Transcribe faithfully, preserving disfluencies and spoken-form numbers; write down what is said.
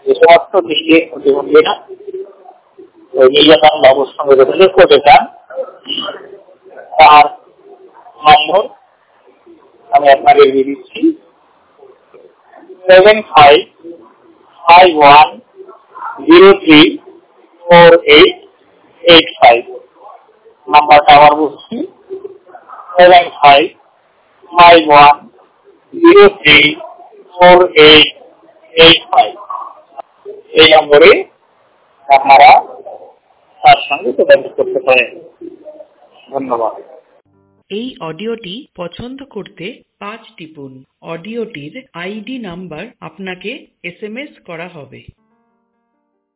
যে সমস্ত দিকে প্রতিবন্ধীরা ওই নির্যাতন বা অবস্থান করতে চান তার নম্বর আমি আপনাদের দিয়ে দিচ্ছি seven five five one zero three four eight eight five. নাম্বারটা আবার বলছি seven five five one zero three four eight eight five. এই নম্বরে আপনারা তার সঙ্গে যোগাযোগ করতে পারেন। ধন্যবাদ। এই অডিওটি পছন্দ করতে পাঁচ টিপুন। অডিওটির আইডি নাম্বার আপনাকে এস এম এস করা হবে।